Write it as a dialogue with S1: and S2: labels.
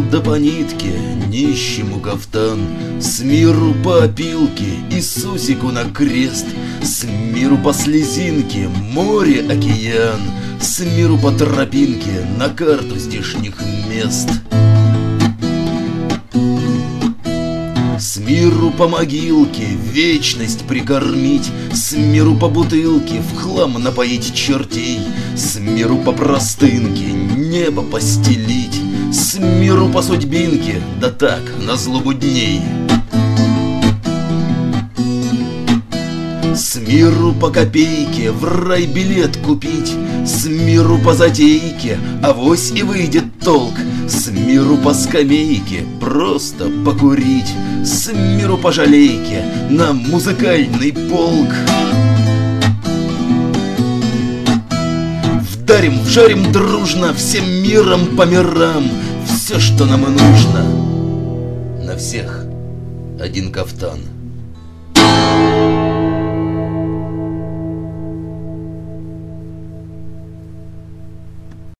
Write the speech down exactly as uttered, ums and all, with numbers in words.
S1: да по нитке, нищему кафтан, с миру по опилке, Иисусику на крест, с миру по слезинке, море, океан, с миру по тропинке, на карту здешних мест. С миру по могилке, вечность прикормить, с миру по бутылке, в хлам напоить чертей, с миру по простынке, небо постелить, с миру по судьбинке, да так, на злобу дней. С миру по копейке, в рай билет купить, с миру по затейке, авось и выйдет толк, с миру по скамейке, просто покурить, с миру по жалейке, на музыкальный полк. Вдарим, вжарим дружно, всем миром по мирам, все, что нам и нужно. На всех один кафтан.